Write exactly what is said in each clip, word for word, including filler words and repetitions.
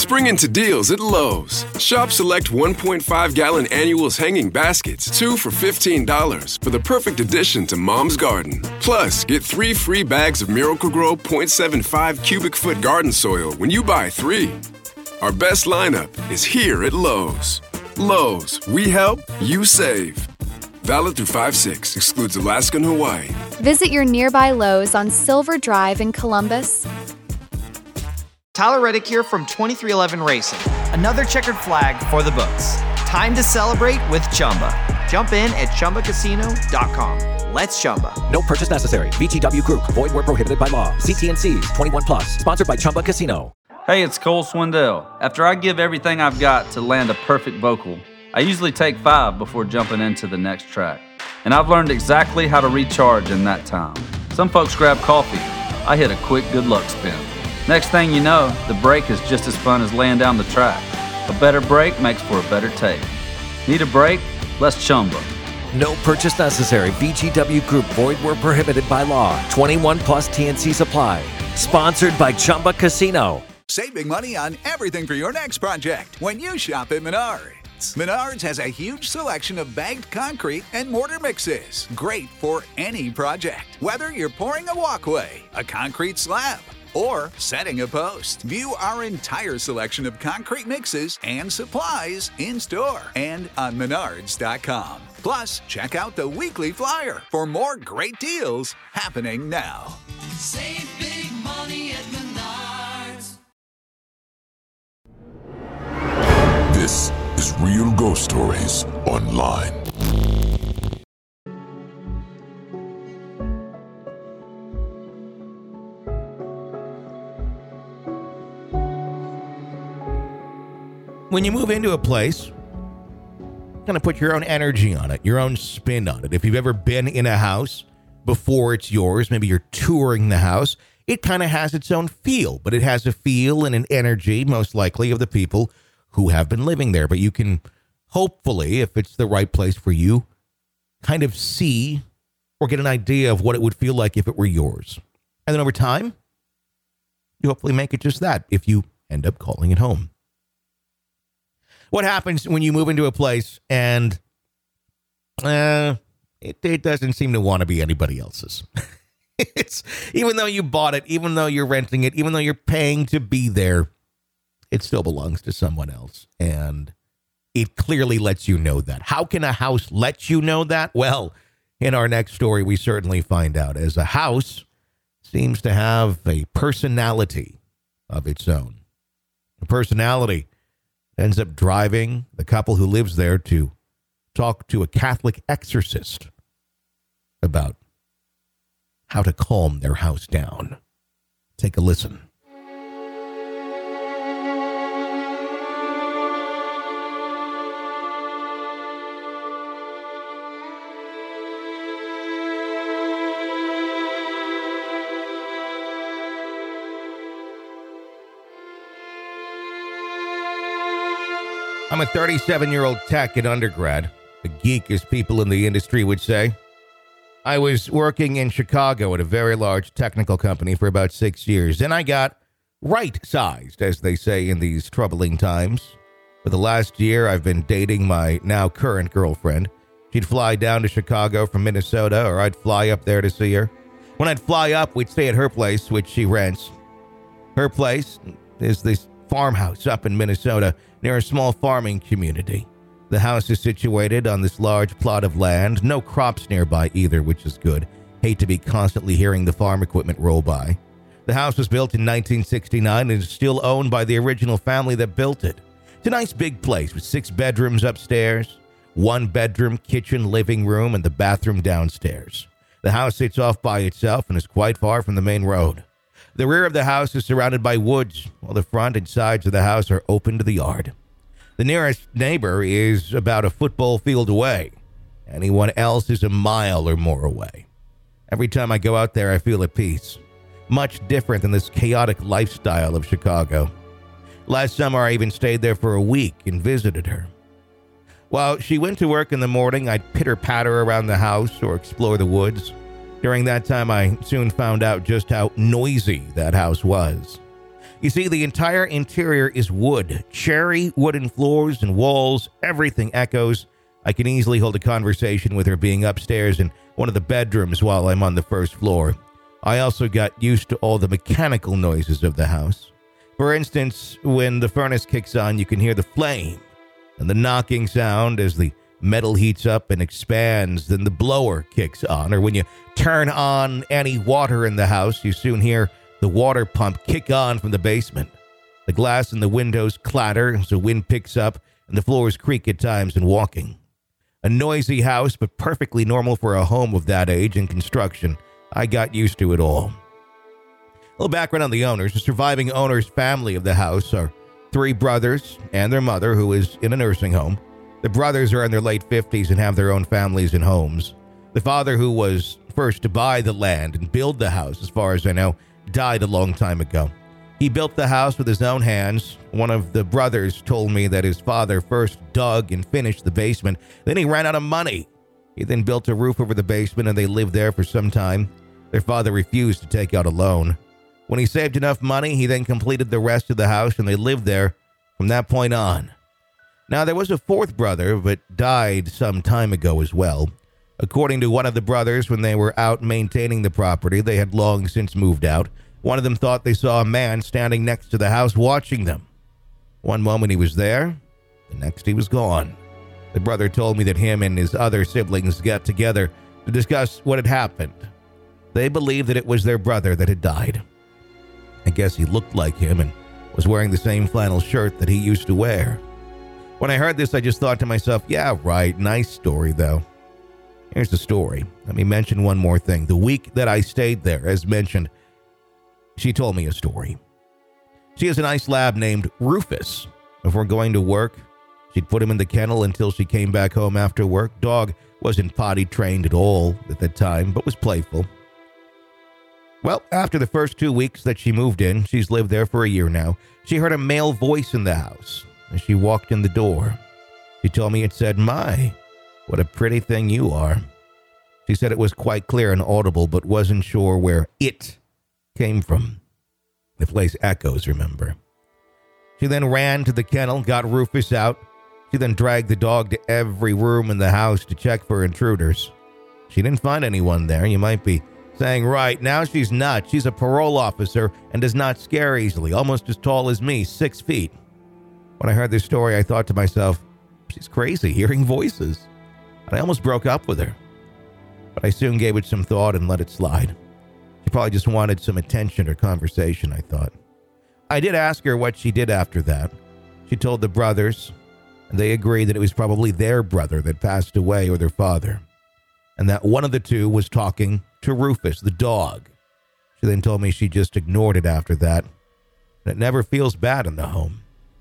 Spring into deals at Lowe's. Shop select one point five gallon annuals hanging baskets, two for fifteen dollars, for the perfect addition to Mom's garden. Plus, get three free bags of Miracle-Gro point seven five cubic foot garden soil when you buy three. Our best lineup is here at Lowe's. Lowe's, we help, you save. Valid through five six, excludes Alaska and Hawaii. Visit your nearby Lowe's on Silver Drive in Columbus. Tyler Reddick here from twenty-three eleven Racing. Another checkered flag for the books. Time to celebrate with Chumba. Jump in at Chumba Casino dot com. Let's Chumba. No purchase necessary. V G W Group. Void where prohibited by law. See T and C's. twenty-one plus. Sponsored by Chumba Casino. Hey, it's Cole Swindell. After I give everything I've got to land a perfect vocal, I usually take five before jumping into the next track. And I've learned exactly how to recharge in that time. Some folks grab coffee. I hit a quick good luck spin. Next thing you know, the break is just as fun as laying down the track. A better break makes for a better take. Need a break? Let's Chumba. No purchase necessary. V G W Group. Void where prohibited by law. twenty-one plus T and C supply. Sponsored by Chumba Casino. Save big money on everything for your next project when you shop at Menards. Menards has a huge selection of bagged concrete and mortar mixes. Great for any project. Whether you're pouring a walkway, a concrete slab, or setting a post. View our entire selection of concrete mixes and supplies in store and on menards dot com. Plus, check out the weekly flyer for more great deals happening now. Save big money at Menards. This is Real Ghost Stories Online. When you move into a place, kind of put your own energy on it, your own spin on it. If you've ever been in a house before it's yours, maybe you're touring the house, it kind of has its own feel, but it has a feel and an energy, most likely, of the people who have been living there. But you can hopefully, if it's the right place for you, kind of see or get an idea of what it would feel like if it were yours. And then over time, you hopefully make it just that if you end up calling it home. What happens when you move into a place and uh, it, it doesn't seem to want to be anybody else's? It's even though you bought it, even though you're renting it, even though you're paying to be there, it still belongs to someone else. And it clearly lets you know that. How can a house let you know that? Well, in our next story, we certainly find out, as a house seems to have a personality of its own. A personality ends up driving the couple who lives there to talk to a Catholic exorcist about how to calm their house down. Take a listen. I'm a thirty-seven-year-old tech in undergrad, a geek as people in the industry would say. I was working in Chicago at a very large technical company for about six years, and I got right-sized, as they say in these troubling times. For the last year, I've been dating my now current girlfriend. She'd fly down to Chicago from Minnesota, or I'd fly up there to see her. When I'd fly up, we'd stay at her place, which she rents. Her place is this farmhouse up in Minnesota near a small farming community. The house is situated on this large plot of land, no crops nearby either, which is good. Hate to be constantly hearing the farm equipment roll by. The house was built in nineteen sixty-nine and is still owned by the original family that built it. It's a nice big place with six bedrooms upstairs, one bedroom, kitchen, living room, and the bathroom downstairs. The house sits off by itself and is quite far from the main road. The rear of the house is surrounded by woods, while the front and sides of the house are open to the yard. The nearest neighbor is about a football field away. Anyone else is a mile or more away. Every time I go out there, I feel at peace. Much different than this chaotic lifestyle of Chicago. Last summer, I even stayed there for a week and visited her. While she went to work in the morning, I'd pitter-patter around the house or explore the woods. During that time, I soon found out just how noisy that house was. You see, the entire interior is wood, cherry wooden floors and walls. Everything echoes. I can easily hold a conversation with her being upstairs in one of the bedrooms while I'm on the first floor. I also got used to all the mechanical noises of the house. For instance, when the furnace kicks on, you can hear the flame and the knocking sound as the metal heats up and expands. Then the blower kicks on. Or when you turn on any water in the house, you soon hear the water pump kick on from the basement. The glass in the windows clatter as the wind picks up and the floors creak at times in walking. A noisy house, but perfectly normal for a home of that age and construction. I got used to it all. A little background on the owners. The surviving owner's family of the house are three brothers and their mother, who is in a nursing home. The brothers are in their late fifties and have their own families and homes. The father, who was first to buy the land and build the house, as far as I know, died a long time ago. He built the house with his own hands. One of the brothers told me that his father first dug and finished the basement. Then he ran out of money. He then built a roof over the basement and they lived there for some time. Their father refused to take out a loan. When he saved enough money, he then completed the rest of the house and they lived there from that point on. Now, there was a fourth brother, but died some time ago as well. According to one of the brothers, when they were out maintaining the property, they had long since moved out. One of them thought they saw a man standing next to the house watching them. One moment he was there, the next he was gone. The brother told me that him and his other siblings got together to discuss what had happened. They believed that it was their brother that had died. I guess he looked like him and was wearing the same flannel shirt that he used to wear. When I heard this, I just thought to myself, yeah, right, nice story, though. Here's the story. Let me mention one more thing. The week that I stayed there, as mentioned, she told me a story. She has a nice lab named Rufus. Before going to work, she'd put him in the kennel until she came back home after work. Dog wasn't potty trained at all at that time, but was playful. Well, after the first two weeks that she moved in, she's lived there for a year now, she heard a male voice in the house as she walked in the door. She told me it said, "My, what a pretty thing you are." She said it was quite clear and audible, but wasn't sure where it came from. The place echoes, remember. She then ran to the kennel, got Rufus out. She then dragged the dog to every room in the house to check for intruders. She didn't find anyone there. You might be saying, right, now she's not. She's a parole officer and does not scare easily, almost as tall as me, six feet. When I heard this story, I thought to myself, she's crazy, hearing voices. And I almost broke up with her. But I soon gave it some thought and let it slide. She probably just wanted some attention or conversation, I thought. I did ask her what she did after that. She told the brothers, and they agreed that it was probably their brother that passed away or their father, and that one of the two was talking to Rufus, the dog. She then told me she just ignored it after that, and it never feels bad in the home.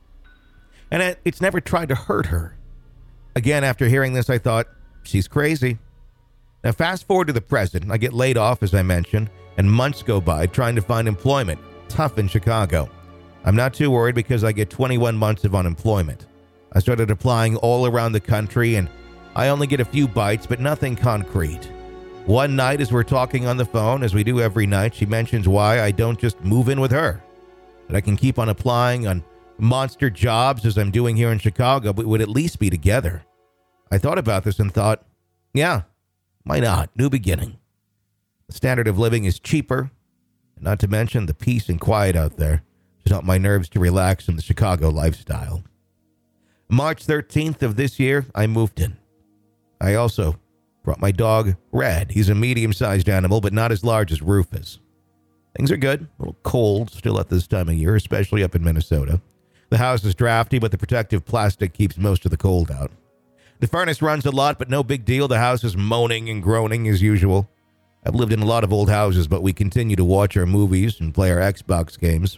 And it, it's never tried to hurt her. Again, after hearing this, I thought, she's crazy. Now, fast forward to the present. I get laid off, as I mentioned, and months go by trying to find employment. Tough in Chicago. I'm not too worried because I get twenty-one months of unemployment. I started applying all around the country, and I only get a few bites, but nothing concrete. One night, as we're talking on the phone, as we do every night, she mentions why I don't just move in with her. That I can keep on applying on monster jobs as I'm doing here in Chicago, but would at least be together. I thought about this and thought, yeah, why not? New beginning. The standard of living is cheaper, and not to mention the peace and quiet out there to help my nerves to relax in the Chicago lifestyle. March thirteenth of this year, I moved in. I also brought my dog, Red. He's a medium-sized animal, but not as large as Rufus. Things are good. A little cold still at this time of year, especially up in Minnesota. The house is drafty, but the protective plastic keeps most of the cold out. The furnace runs a lot, but no big deal. The house is moaning and groaning as usual. I've lived in a lot of old houses, but we continue to watch our movies and play our Xbox games.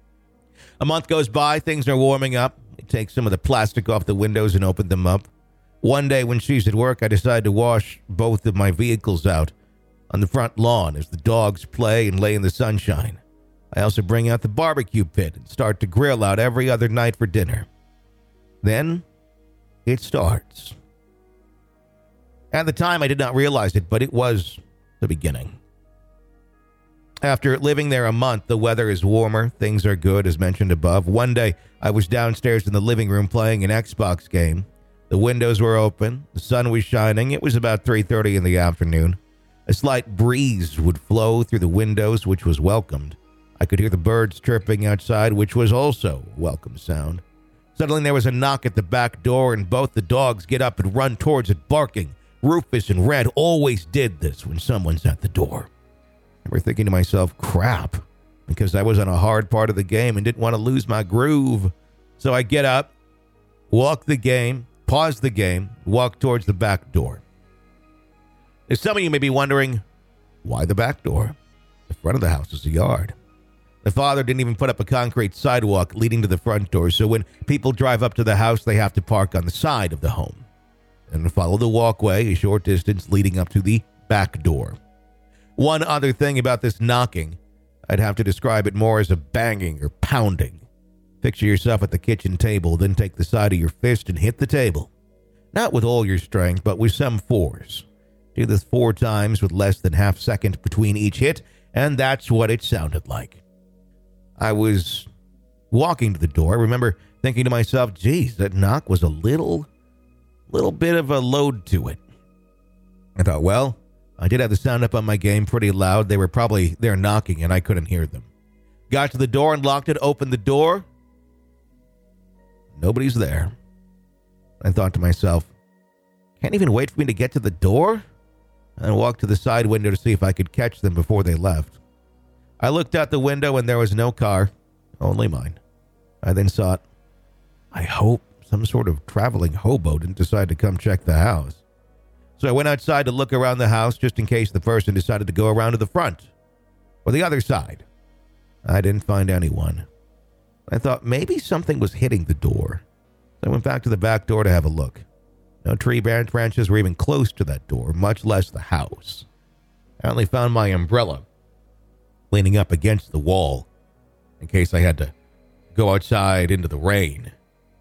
A month goes by, things are warming up. I take some of the plastic off the windows and open them up. One day when she's at work, I decide to wash both of my vehicles out on the front lawn as the dogs play and lay in the sunshine. I also bring out the barbecue pit and start to grill out every other night for dinner. Then it starts. At the time, I did not realize it, but it was the beginning. After living there a month, the weather is warmer, things are good, as mentioned above. One day, I was downstairs in the living room playing an Xbox game. The windows were open, the sun was shining. It was about three thirty in the afternoon. A slight breeze would flow through the windows, which was welcomed. I could hear the birds chirping outside, which was also a welcome sound. Suddenly, there was a knock at the back door, and both the dogs get up and run towards it, barking. Rufus and Red always did this when someone's at the door. I remember thinking to myself, crap, because I was on a hard part of the game and didn't want to lose my groove. So I get up, walk the game, pause the game, walk towards the back door. Now, some of you may be wondering, why the back door? The front of the house is a yard. The father didn't even put up a concrete sidewalk leading to the front door, so when people drive up to the house, they have to park on the side of the home and follow the walkway a short distance leading up to the back door. One other thing about this knocking, I'd have to describe it more as a banging or pounding. Picture yourself at the kitchen table, then take the side of your fist and hit the table. Not with all your strength, but with some force. Do this four times with less than half second between each hit, and that's what it sounded like. I was walking to the door. I remember thinking to myself, geez, that knock was a little, little bit of a load to it. I thought, well, I did have the sound up on my game pretty loud. They were probably there knocking and I couldn't hear them. Got to the door and locked it, opened the door. Nobody's there. I thought to myself, can't even wait for me to get to the door? I walked to the side window to see if I could catch them before they left. I looked out the window and there was no car, only mine. I then thought, I hope some sort of traveling hobo didn't decide to come check the house. So I went outside to look around the house just in case the person decided to go around to the front or the other side. I didn't find anyone. I thought maybe something was hitting the door. So I went back to the back door to have a look. No tree branch branches were even close to that door, much less the house. I only found my umbrella leaning up against the wall in case I had to go outside into the rain.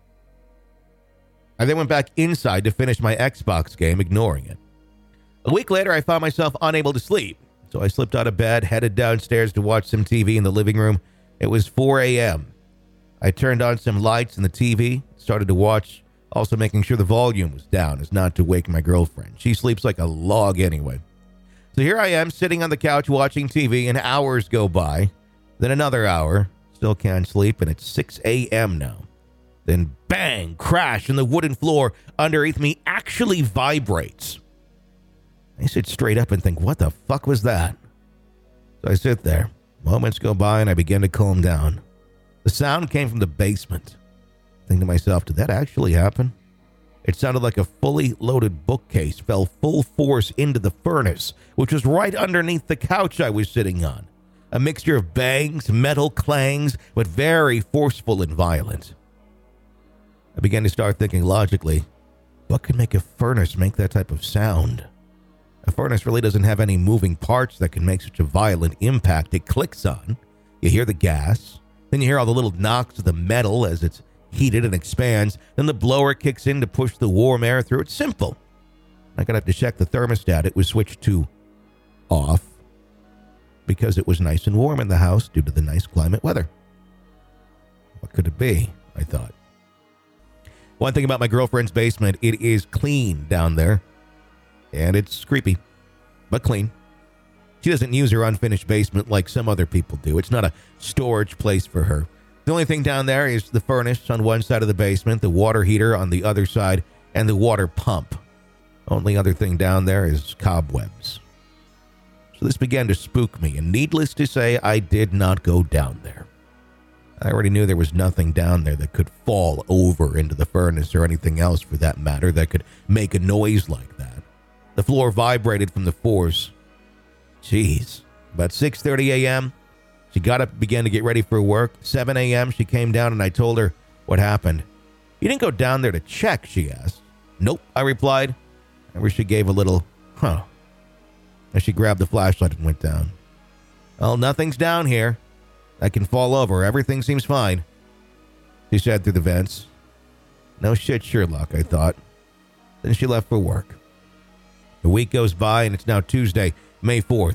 I then went back inside to finish my Xbox game, ignoring it. A week later, I found myself unable to sleep, so I slipped out of bed, headed downstairs to watch some T V in the living room. It was four a.m. I turned on some lights in the T V, started to watch, also making sure the volume was down as not to wake my girlfriend. She sleeps like a log anyway. So here I am sitting on the couch watching T V, and hours go by. Then another hour, still can't sleep, and it's six a.m. now. Then bang, crash, and the wooden floor underneath me actually vibrates. I sit straight up and think, what the fuck was that? So I sit there. Moments go by and I begin to calm down. The sound came from the basement. I think to myself, did that actually happen? It sounded like a fully loaded bookcase fell full force into the furnace, which was right underneath the couch I was sitting on. A mixture of bangs, metal clangs, but very forceful and violent. I began to start thinking logically, what could make a furnace make that type of sound? A furnace really doesn't have any moving parts that can make such a violent impact. It clicks on, you hear the gas, then you hear all the little knocks of the metal as it's heated and expands, then the blower kicks in to push the warm air through. It's simple. I got up to check the thermostat. It was switched to off because it was nice and warm in the house due to the nice climate weather. What could it be? I thought. One thing about my girlfriend's basement, it is clean down there. And it's creepy, but clean. She doesn't use her unfinished basement like some other people do. It's not a storage place for her. The only thing down there is the furnace on one side of the basement, the water heater on the other side, and the water pump. Only other thing down there is cobwebs. So this began to spook me, and needless to say, I did not go down there. I already knew there was nothing down there that could fall over into the furnace or anything else for that matter that could make a noise like that. The floor vibrated from the force. Jeez. About six thirty a.m., she got up and began to get ready for work. seven a.m., she came down and I told her what happened. You didn't go down there to check, she asked. Nope, I replied. I wish she gave a little, huh. As she grabbed the flashlight and went down. Well, nothing's down here. I can fall over. Everything seems fine, she said through the vents. No shit, Sherlock, I thought. Then she left for work. A week goes by and it's now Tuesday, May fourth,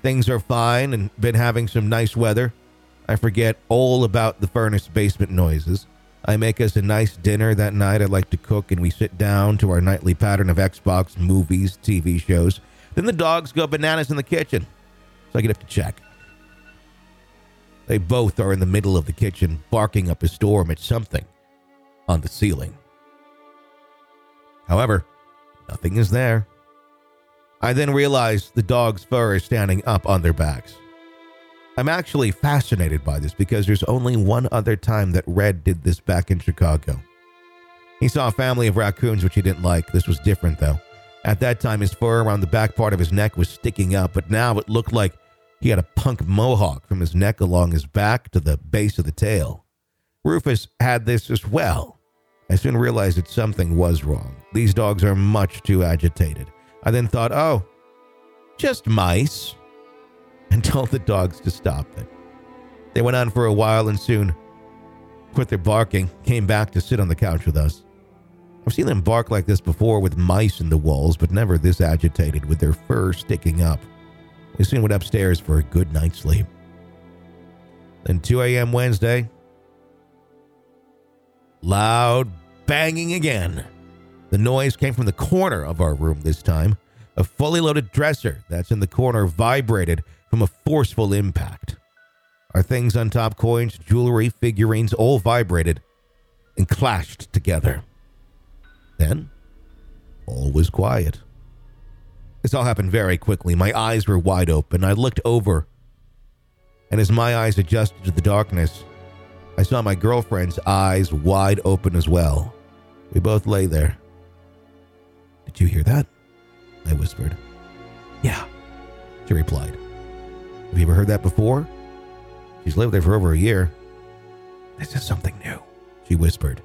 things are fine and been having some nice weather. I forget all about the furnace basement noises. I make us a nice dinner that night I like to cook, and we sit down to our nightly pattern of Xbox, movies, T V shows. Then the dogs go bananas in the kitchen, so I get up to check. They both are in the middle of the kitchen, barking up a storm at something on the ceiling. However, nothing is there. I then realize the dog's fur is standing up on their backs. I'm actually fascinated by this because there's only one other time that Red did this back in Chicago. He saw a family of raccoons which he didn't like. This was different though. At that time, his fur around the back part of his neck was sticking up, but now it looked like he had a punk mohawk from his neck along his back to the base of the tail. Rufus had this as well. I soon realized that something was wrong. These dogs are much too agitated. I then thought, oh, just mice, and told the dogs to stop it. They went on for a while and soon quit their barking, came back to sit on the couch with us. I've seen them bark like this before with mice in the walls, but never this agitated with their fur sticking up. We soon went upstairs for a good night's sleep. Then two a.m. Wednesday, loud banging again. The noise came from the corner of our room this time. A fully loaded dresser that's in the corner vibrated from a forceful impact. Our things on top, coins, jewelry, figurines, all vibrated and clashed together. Then, all was quiet. This all happened very quickly. My eyes were wide open. I looked over, and as my eyes adjusted to the darkness, I saw my girlfriend's eyes wide open as well. We both lay there. "Did you hear that?" I whispered. "Yeah," she replied. "Have you ever heard that before?" "She's lived there for over a year." "This is something new," she whispered.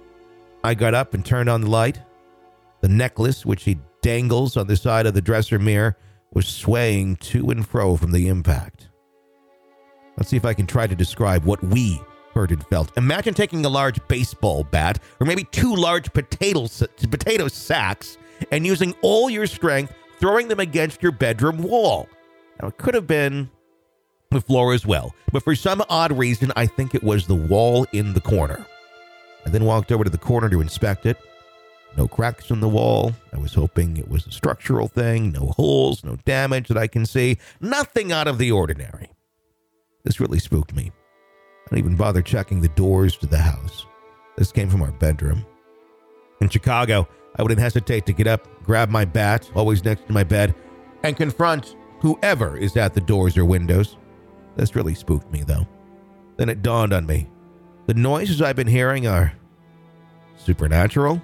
I got up and turned on the light. The necklace, which she dangles on the side of the dresser mirror, was swaying to and fro from the impact. Let's see if I can try to describe what we heard and felt. Imagine taking a large baseball bat, or maybe two large potato, potato sacks, and using all your strength, throwing them against your bedroom wall. Now, it could have been the floor as well, but for some odd reason, I think it was the wall in the corner. I then walked over to the corner to inspect it. No cracks in the wall. I was hoping it was a structural thing. No holes, no damage that I can see. Nothing out of the ordinary. This really spooked me. I didn't even bother checking the doors to the house. This came from our bedroom. In Chicago, I wouldn't hesitate to get up, grab my bat, always next to my bed, and confront whoever is at the doors or windows. This really spooked me, though. Then it dawned on me. The noises I've been hearing are supernatural.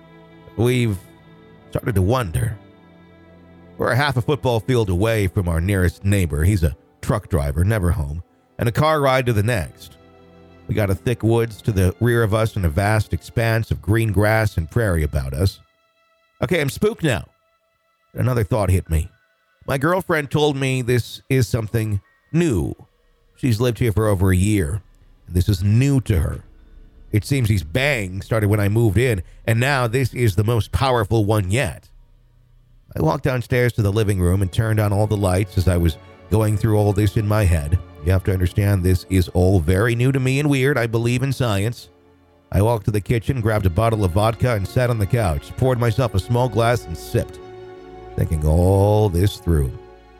We've started to wonder. We're a half a football field away from our nearest neighbor. He's a truck driver, never home, and a car ride to the next. We got a thick woods to the rear of us and a vast expanse of green grass and prairie about us. Okay, I'm spooked now. Another thought hit me. My girlfriend told me this is something new. She's lived here for over a year. This is new to her. It seems these bangs started when I moved in, and now this is the most powerful one yet. I walked downstairs to the living room and turned on all the lights as I was going through all this in my head. You have to understand this is all very new to me and weird. I believe in science. I walked to the kitchen, grabbed a bottle of vodka, and sat on the couch, poured myself a small glass and sipped, thinking all this through.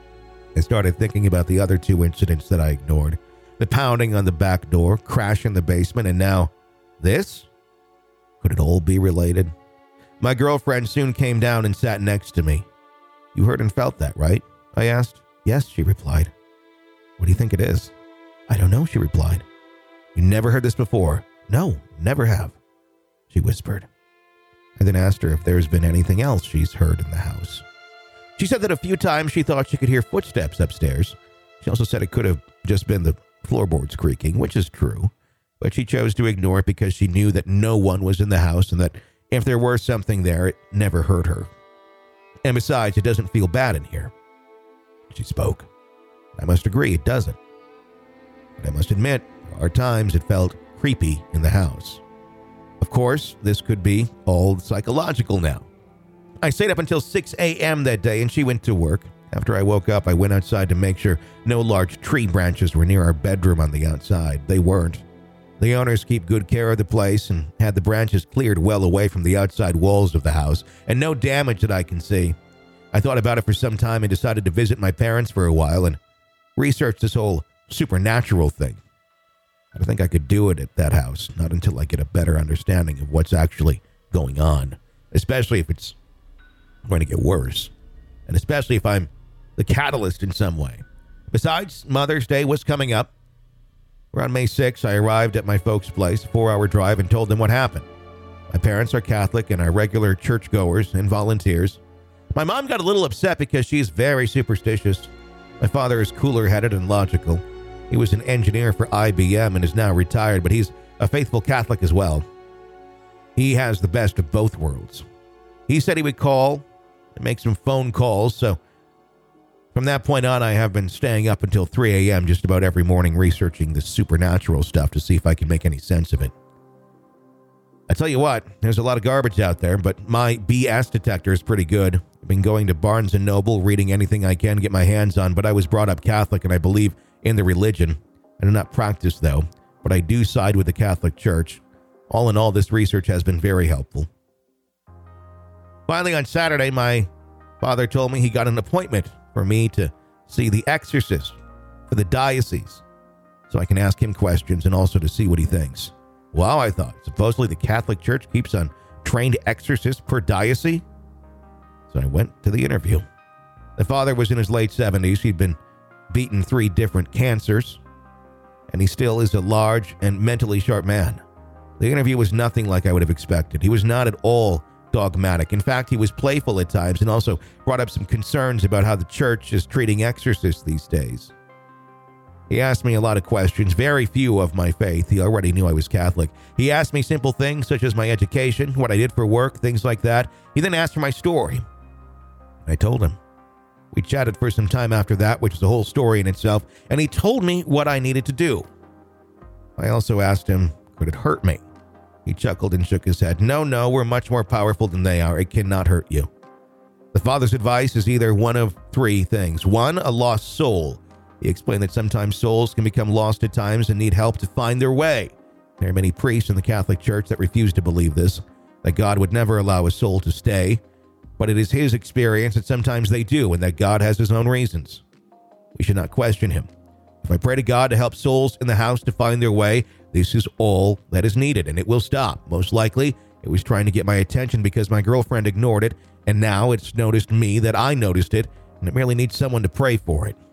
I started thinking about the other two incidents that I ignored. The pounding on the back door, crash in the basement, and now this? Could it all be related? My girlfriend soon came down and sat next to me. "You heard and felt that, right?" I asked. "Yes," she replied. "What do you think it is?" "I don't know," she replied. "You never heard this before?" "No, never have," she whispered. I then asked her if there's been anything else she's heard in the house. She said that a few times she thought she could hear footsteps upstairs. She also said it could have just been the floorboards creaking, which is true, but she chose to ignore it because she knew that no one was in the house and that if there were something there, it never hurt her. And besides, it doesn't feel bad in here. She spoke. I must agree, it doesn't. But I must admit, there are times it felt creepy in the house. Of course, this could be all psychological now. I stayed up until six a.m. that day and she went to work. After I woke up, I went outside to make sure no large tree branches were near our bedroom on the outside. They weren't. The owners keep good care of the place and had the branches cleared well away from the outside walls of the house, and no damage that I can see. I thought about it for some time and decided to visit my parents for a while and research this whole supernatural thing. I don't think I could do it at that house, not until I get a better understanding of what's actually going on, especially if it's going to get worse, and especially if I'm the catalyst in some way. Besides, Mother's Day was coming up. Around May sixth, I arrived at my folks' place, a four-hour drive, and told them what happened. My parents are Catholic and are regular churchgoers and volunteers. My mom got a little upset because she's very superstitious. My father is cooler-headed and logical. He was an engineer for I B M and is now retired, but he's a faithful Catholic as well. He has the best of both worlds. He said he would call and make some phone calls, so from that point on, I have been staying up until three a.m. just about every morning researching this supernatural stuff to see if I can make any sense of it. I tell you what, there's a lot of garbage out there, but my B S detector is pretty good. I've been going to Barnes and Noble, reading anything I can get my hands on, but I was brought up Catholic and I believe in the religion. I do not practice, though, but I do side with the Catholic Church. All in all, this research has been very helpful. Finally, on Saturday, my father told me he got an appointment for me to see the exorcist for the diocese, so I can ask him questions and also to see what he thinks. Wow, I thought. Supposedly the Catholic Church keeps on trained exorcists per diocese? So I went to the interview. The father was in his late seventies. He'd been beaten three different cancers, and he still is a large and mentally sharp man. The interview was nothing like I would have expected. He was not at all dogmatic. In fact, he was playful at times and also brought up some concerns about how the church is treating exorcists these days. He asked me a lot of questions, very few of my faith. He already knew I was Catholic. He asked me simple things such as my education, what I did for work, things like that. He then asked for my story. I told him. We chatted for some time after that, which is a whole story in itself, and he told me what I needed to do. I also asked him, could it hurt me? He chuckled and shook his head. No, no, we're much more powerful than they are. It cannot hurt you. The father's advice is either one of three things. One, a lost soul. He explained that sometimes souls can become lost at times and need help to find their way. There are many priests in the Catholic Church that refuse to believe this, that God would never allow a soul to stay, but it is his experience that sometimes they do and that God has his own reasons. We should not question him. If I pray to God to help souls in the house to find their way, this is all that is needed, and it will stop. Most likely, it was trying to get my attention because my girlfriend ignored it, and now it's noticed me that I noticed it, and it merely needs someone to pray for it.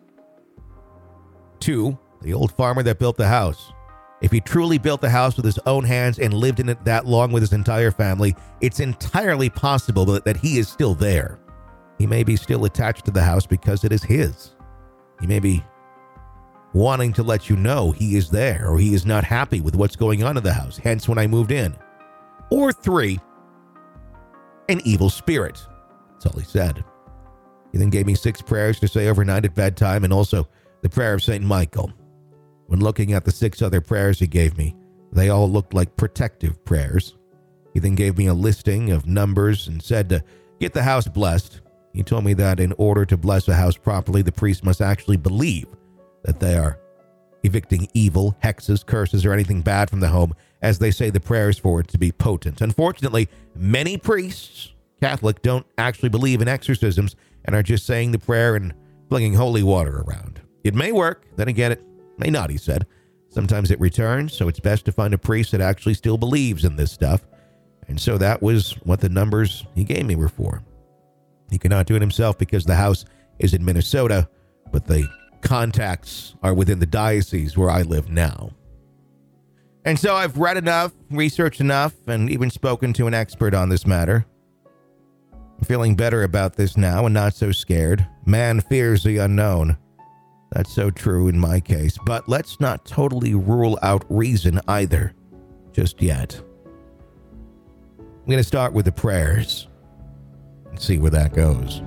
Two, the old farmer that built the house. If he truly built the house with his own hands and lived in it that long with his entire family, it's entirely possible that, that he is still there. He may be still attached to the house because it is his. He may be wanting to let you know he is there, or he is not happy with what's going on in the house, hence when I moved in. Or three, an evil spirit. That's all he said. He then gave me six prayers to say overnight at bedtime and also the prayer of Saint Michael. When looking at the six other prayers he gave me, they all looked like protective prayers. He then gave me a listing of numbers and said to get the house blessed. He told me that in order to bless a house properly, the priest must actually believe that they are evicting evil, hexes, curses, or anything bad from the home, as they say the prayers for it to be potent. Unfortunately, many priests, Catholic, don't actually believe in exorcisms and are just saying the prayer and flinging holy water around. It may work, then again, it may not, he said. Sometimes it returns, so it's best to find a priest that actually still believes in this stuff. And so that was what the numbers he gave me were for. He cannot do it himself because the house is in Minnesota, but the contacts are within the diocese where I live now. And so I've read enough, researched enough, and even spoken to an expert on this matter. I'm feeling better about this now and not so scared. Man fears the unknown. That's so true in my case, but let's not totally rule out reason either, just yet. I'm going to start with the prayers and see where that goes.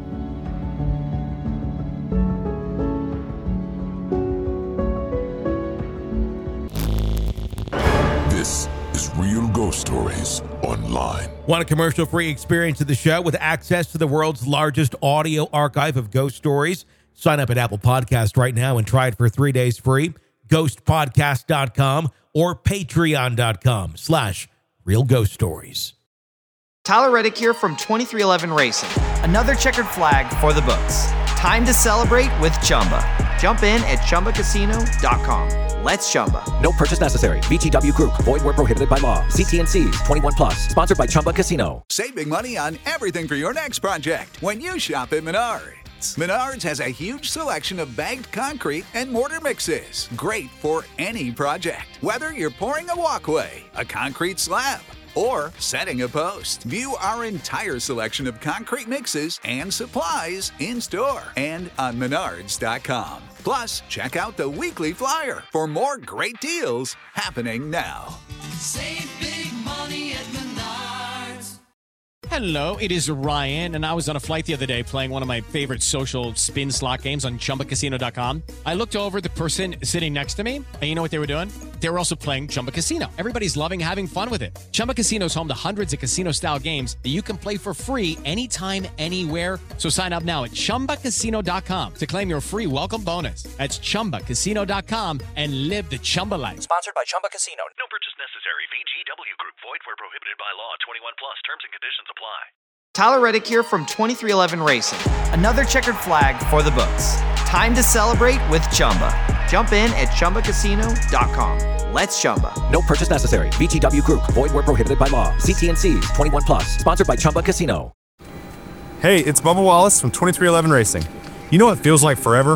This is real ghost stories online. Want a commercial-free experience of the show with access to the world's largest audio archive of ghost stories? Sign up at Apple Podcast right now and try it for three days free. ghost podcast dot com or patreon dot com slash real ghost stories. Tyler Reddick here from twenty-three eleven Racing. Another checkered flag for the books. Time to celebrate with Chumba. Jump in at chumba casino dot com. Let's Chumba. No purchase necessary. V G W Group. Void where prohibited by law. See T and C's. twenty-one plus. Sponsored by Chumba Casino. Save big money on everything for your next project when you shop at Menards. Menards has a huge selection of bagged concrete and mortar mixes. Great for any project. Whether you're pouring a walkway, a concrete slab, or setting a post. View our entire selection of concrete mixes and supplies in store and on menards dot com. Plus, check out the weekly flyer for more great deals happening now. Save big money at Menards. Hello, it is Ryan, and I was on a flight the other day playing one of my favorite social spin slot games on chumba casino dot com. I looked over at the person sitting next to me, and you know what they were doing? They were also playing Chumba Casino. Everybody's loving having fun with it. Chumba Casino is home to hundreds of casino-style games that you can play for free anytime, anywhere. So sign up now at chumba casino dot com to claim your free welcome bonus. That's chumba casino dot com and live the Chumba life. Sponsored by Chumba Casino. No purchase necessary. V G W Group. Void where prohibited by law. twenty-one plus. Terms and conditions apply. Tyler Reddick here from twenty-three eleven Racing. Another checkered flag for the books. Time to celebrate with Chumba. Jump in at chumba casino dot com. Let's Chumba. No purchase necessary. V G W Group. Void where prohibited by law. See T and C's. twenty-one plus. Sponsored by Chumba Casino. Hey, it's Bubba Wallace from twenty-three eleven Racing. You know what feels like forever?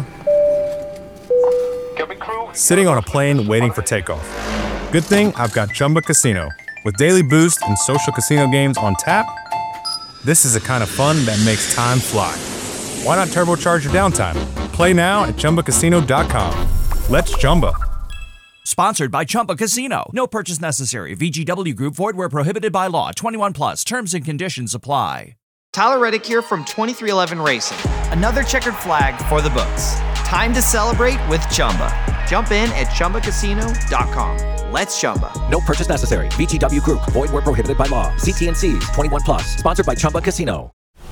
Sitting on a plane waiting for takeoff. Good thing I've got Chumba Casino. With daily boost and social casino games on tap, this is the kind of fun that makes time fly. Why not turbocharge your downtime? Play now at chumba casino dot com. Let's Chumba. Sponsored by Chumba Casino. No purchase necessary. V G W Group. Void where prohibited by law. twenty-one plus. Terms and conditions apply. Tyler Reddick here from twenty-three eleven Racing. Another checkered flag for the books. Time to celebrate with Chumba. Jump in at chumba casino dot com. Let's Chumba. No purchase necessary. V G W Group. Void where prohibited by law. See T and C's. twenty-one plus. Sponsored by Chumba Casino.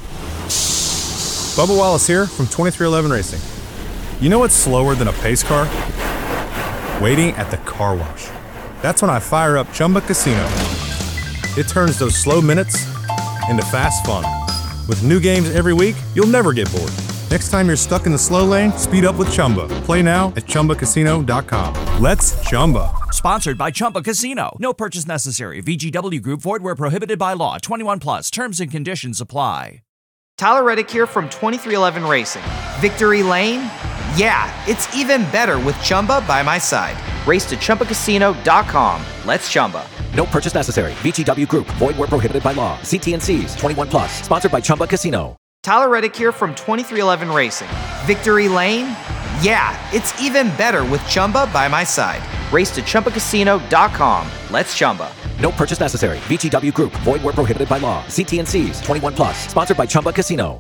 Bubba Wallace here from twenty-three eleven Racing. You know what's slower than a pace car? Waiting at the car wash. That's when I fire up Chumba Casino. It turns those slow minutes into fast fun. With new games every week, you'll never get bored. Next time you're stuck in the slow lane, speed up with Chumba. Play now at chumba casino dot com. Let's Chumba. Sponsored by Chumba Casino. No purchase necessary. V G W Group. Void where prohibited by law. twenty-one plus. Terms and conditions apply. Tyler Reddick here from twenty-three eleven Racing. Victory Lane? Yeah, it's even better with Chumba by my side. Race to chumba casino dot com. Let's Chumba. No purchase necessary. V G W Group. Void where prohibited by law. See T and C's. twenty-one plus. Sponsored by Chumba Casino. Tyler Reddick here from twenty-three eleven Racing. Victory Lane? Yeah, it's even better with Chumba by my side. Race to chumba casino dot com. Let's Chumba. No purchase necessary. V G W Group. Void where prohibited by law. See T and C's. twenty-one plus. Sponsored by Chumba Casino.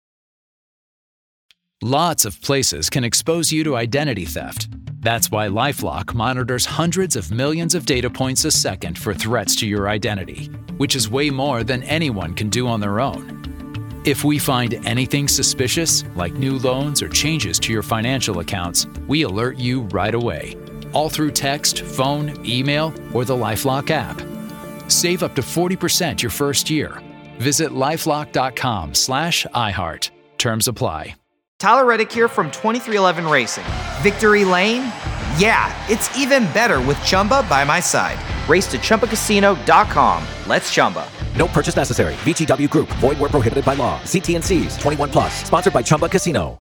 Lots of places can expose you to identity theft. That's why LifeLock monitors hundreds of millions of data points a second for threats to your identity, which is way more than anyone can do on their own. If we find anything suspicious, like new loans or changes to your financial accounts, we alert you right away, all through text, phone, email, or the LifeLock app. Save up to forty percent your first year. Visit lifelock dot com slash iHeart. Terms apply. Tyler Reddick here from twenty-three eleven Racing. Victory Lane? Yeah, it's even better with Chumba by my side. Race to chumba casino dot com. Let's Chumba. No purchase necessary. V G W Group. Void where prohibited by law. See T and C's. twenty-one plus. Sponsored by Chumba Casino.